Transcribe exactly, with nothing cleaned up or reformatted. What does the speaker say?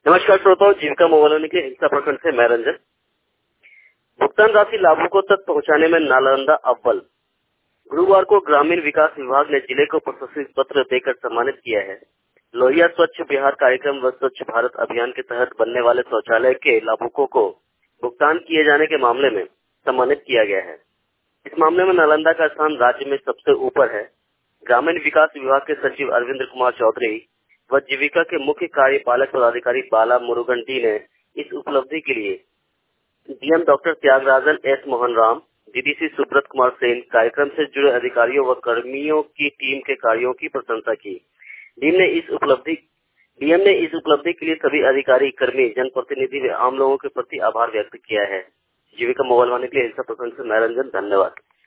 नमस्कार श्रोताओं, जीविका मोबाइल वाणी के हिंसा प्रखंड से मैं रंजन। भुगतान राशि लाभुकों तक पहुंचाने में नालंदा अव्वल। गुरुवार को ग्रामीण विकास विभाग ने जिले को प्रशस्ति पत्र देकर सम्मानित किया है। लोहिया स्वच्छ बिहार कार्यक्रम व स्वच्छ भारत अभियान के तहत बनने वाले शौचालय के लाभुकों को भुगतान किए जाने के मामले में सम्मानित किया गया है। इस मामले में नालंदा का स्थान राज्य में सबसे ऊपर है। ग्रामीण विकास विभाग के सचिव अरविंद कुमार चौधरी व जीविका के मुख्य कार्यपालक पदाधिकारी बाला मुरुगन डी ने इस उपलब्धि के लिए DM doctor Tyagarajan S Mohan Ram, DDC Subrat Kumar Sen, कार्यक्रम से जुड़े अधिकारियों व कर्मियों की टीम के कार्यों की प्रशंसा की। डीएम ने इस उपलब्धि डीएम ने इस उपलब्धि के लिए सभी अधिकारी, कर्मी, जनप्रतिनिधि व आम लोगों के प्रति आभार व्यक्त किया है। जीविका मोबाइल वाणी के लिए हिंसा प्रखंड से मैं रंजन, धन्यवाद।